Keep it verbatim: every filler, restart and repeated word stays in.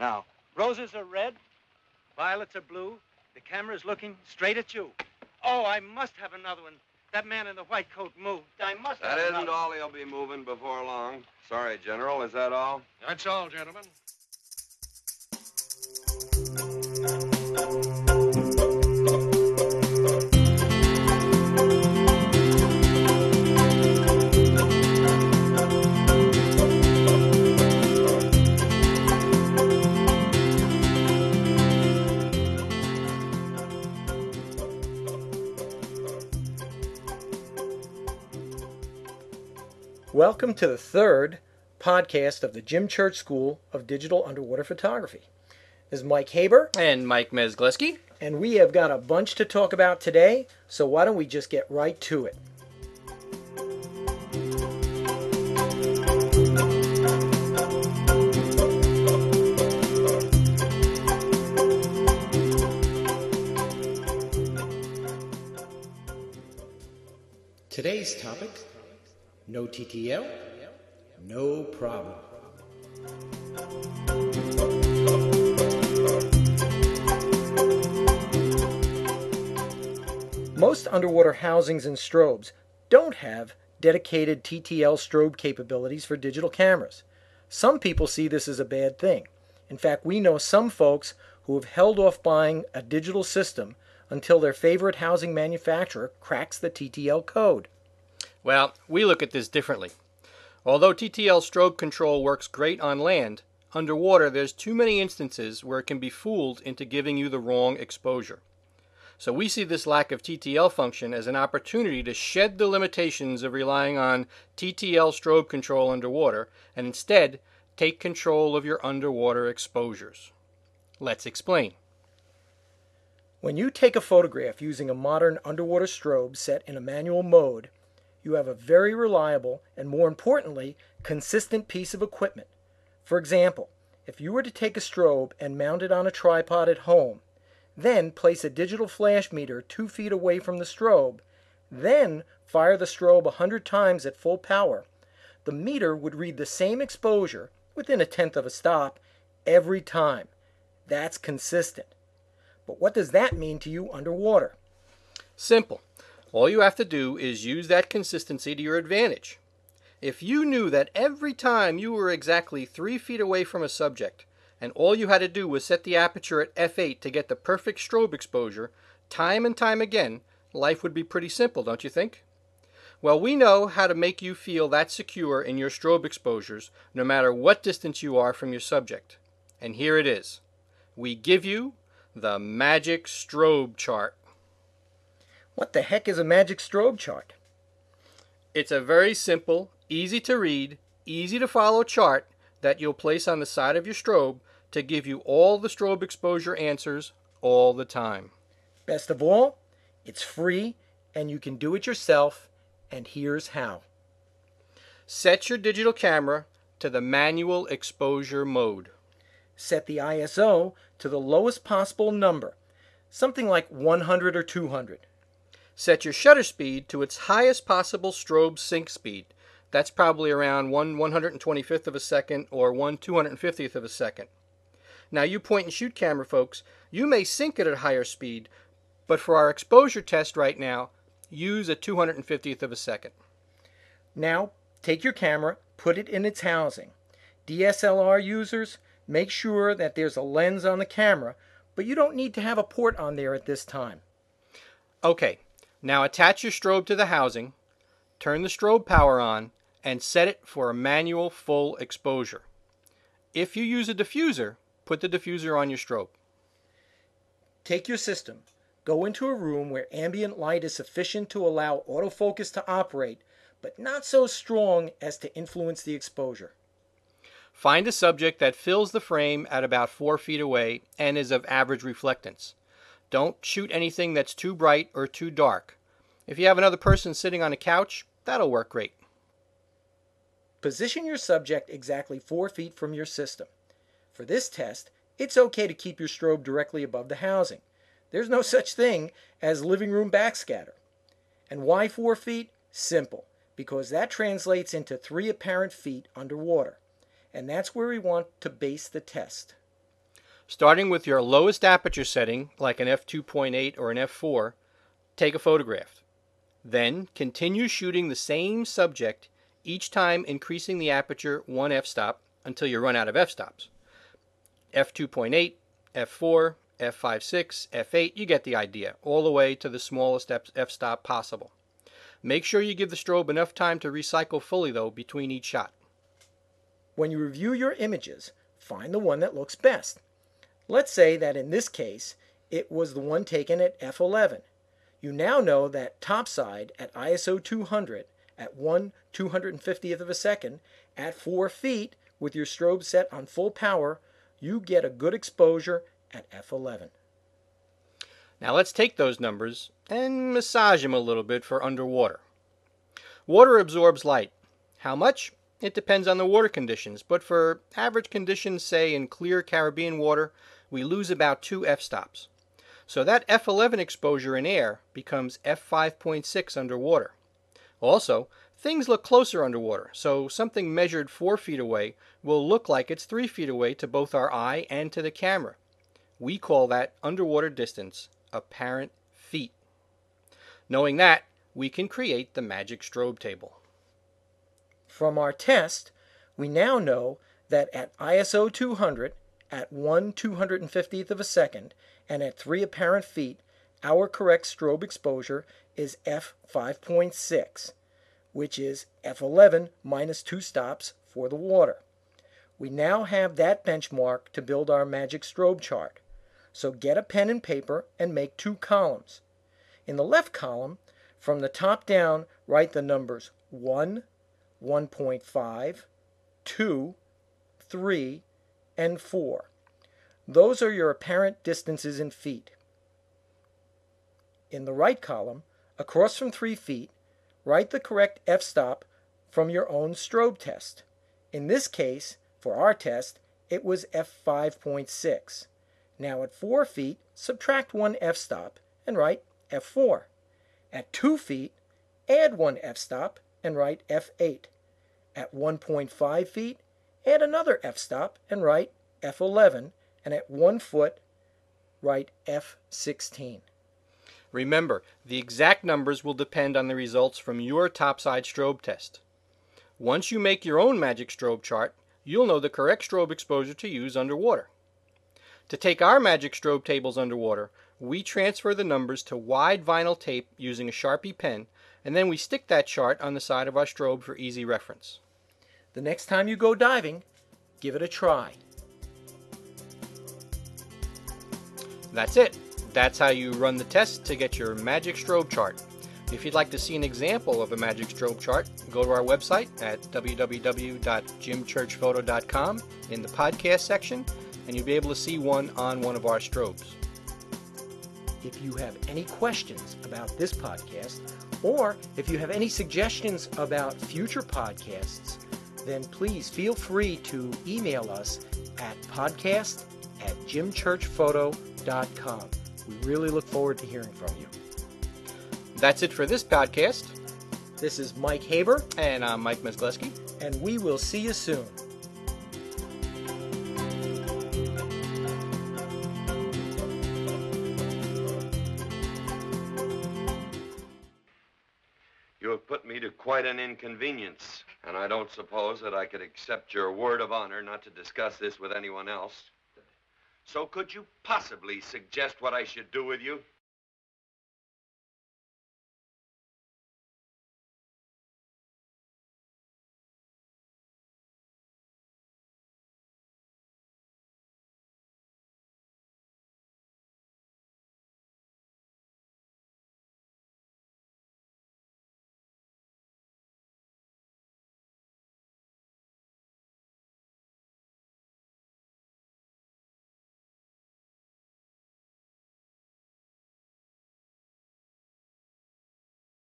Now, roses are red, violets are blue. The camera's looking straight at you. Oh, I must have another one. That man in the white coat moved. I must That have isn't another. all he'll be moving before long. Sorry, General. Is that all? That's all, gentlemen. Welcome to the third podcast of the Jim Church School of Digital Underwater Photography. This is Mike Haber. And Mike Mezgleski. And we have got a bunch to talk about today, so why don't we just get right to it. Today's topic: no T T L, no problem. Most underwater housings and strobes don't have dedicated T T L strobe capabilities for digital cameras. Some people see this as a bad thing. In fact, we know some folks who have held off buying a digital system until their favorite housing manufacturer cracks the T T L code. Well, we look at this differently. Although T T L strobe control works great on land, underwater there's too many instances where it can be fooled into giving you the wrong exposure. So we see this lack of T T L function as an opportunity to shed the limitations of relying on T T L strobe control underwater and instead take control of your underwater exposures. Let's explain. When you take a photograph using a modern underwater strobe set in a manual mode, you have a very reliable and, more importantly, consistent piece of equipment. For example, if you were to take a strobe and mount it on a tripod at home, then place a digital flash meter two feet away from the strobe, then fire the strobe a hundred times at full power, the meter would read the same exposure within a tenth of a stop every time. That's consistent. But what does that mean to you underwater? Simple. All you have to do is use that consistency to your advantage. If you knew that every time you were exactly three feet away from a subject, and all you had to do was set the aperture at f eight to get the perfect strobe exposure, time and time again, life would be pretty simple, don't you think? Well, we know how to make you feel that secure in your strobe exposures, no matter what distance you are from your subject. And here it is. We give you the Magic Strobe Chart. What the heck is a magic strobe chart? It's a very simple, easy to read, easy to follow chart that you'll place on the side of your strobe to give you all the strobe exposure answers all the time. Best of all, it's free and you can do it yourself, and here's how. Set your digital camera to the manual exposure mode. Set the I S O to the lowest possible number, something like one hundred or two hundred. Set your shutter speed to its highest possible strobe sync speed. That's probably around one one hundred twenty-fifth of a second or one two hundred fiftieth of a second. Now you point and shoot camera folks, you may sync it at a higher speed, but for our exposure test right now, use a two hundred fiftieth of a second. Now take your camera, put it in its housing. D S L R users, make sure that there's a lens on the camera, but you don't need to have a port on there at this time. Okay. Now attach your strobe to the housing, turn the strobe power on, and set it for a manual full exposure. If you use a diffuser, put the diffuser on your strobe. Take your system, go into a room where ambient light is sufficient to allow autofocus to operate, but not so strong as to influence the exposure. Find a subject that fills the frame at about four feet away and is of average reflectance. Don't shoot anything that's too bright or too dark. If you have another person sitting on a couch, that'll work great. Position your subject exactly four feet from your system. For this test, it's okay to keep your strobe directly above the housing. There's no such thing as living room backscatter. And why four feet? Simple, because that translates into three apparent feet underwater. And that's where we want to base the test. Starting with your lowest aperture setting, like an f two point eight or an f four, take a photograph. Then continue shooting the same subject, each time increasing the aperture one f-stop until you run out of f-stops. f two point eight, f four, f five point six, f eight, you get the idea, all the way to the smallest f-stop possible. Make sure you give the strobe enough time to recycle fully, though, between each shot. When you review your images, find the one that looks best. Let's say that in this case, it was the one taken at f eleven. You now know that topside at I S O two hundred at one two hundred fiftieth of a second at four feet with your strobe set on full power, you get a good exposure at f eleven. Now let's take those numbers and massage them a little bit for underwater. Water absorbs light. How much? It depends on the water conditions, but for average conditions, say in clear Caribbean water, we lose about two f-stops. So that f eleven exposure in air becomes f five point six underwater. Also, things look closer underwater, so something measured four feet away will look like it's three feet away to both our eye and to the camera. We call that underwater distance apparent feet. Knowing that, we can create the magic strobe table. From our test, we now know that at I S O two hundred, at one two hundred fiftieth of a second, and at three apparent feet, our correct strobe exposure is f five point six, which is f eleven minus two stops for the water. We now have that benchmark to build our magic strobe chart. So get a pen and paper and make two columns. In the left column, from the top down, write the numbers one, one point five, two, three, and four. Those are your apparent distances in feet. In the right column, across from three feet, write the correct f-stop from your own strobe test. In this case, for our test, it was f five point six. Now at four feet, subtract one f-stop and write f four. At two feet, add one f-stop and write f eight. At one point five feet, add another f-stop and write f eleven. And at one foot, write f sixteen. Remember, the exact numbers will depend on the results from your topside strobe test. Once you make your own magic strobe chart, you'll know the correct strobe exposure to use underwater. To take our magic strobe tables underwater, we transfer the numbers to wide vinyl tape using a Sharpie pen, and then we stick that chart on the side of our strobe for easy reference. The next time you go diving, give it a try. That's it. That's how you run the test to get your magic strobe chart. If you'd like to see an example of a magic strobe chart, go to our website at w w w dot jim church photo dot com in the podcast section, and you'll be able to see one on one of our strobes. If you have any questions about this podcast, or if you have any suggestions about future podcasts, then please feel free to email us at podcast at jim church photo dot com. We really look forward to hearing from you. That's it for this podcast. This is Mike Haber, And I'm Mike Mesgleski. and we will see you soon. You have put me to quite an inconvenience, and I don't suppose that I could accept your word of honor not to discuss this with anyone else. So could you possibly suggest what I should do with you?